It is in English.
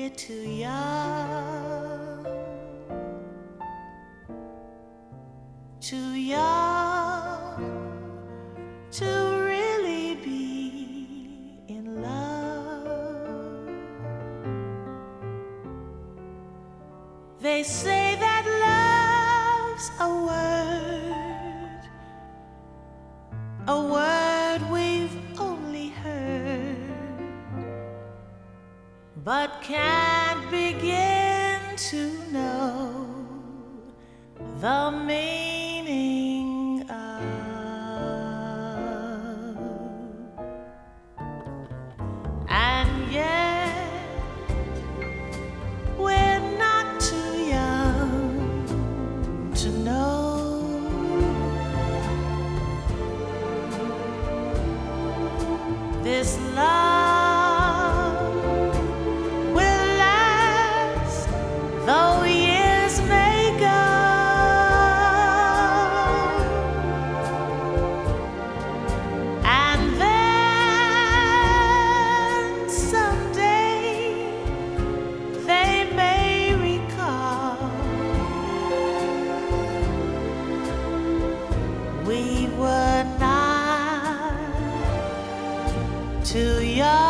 too young, too young to really be in love. They say that love's a word we've only heard, but can't begin to know the meaning of. And yet we're not too young to know this love will last, though years may go. And then someday they may recall we were not too young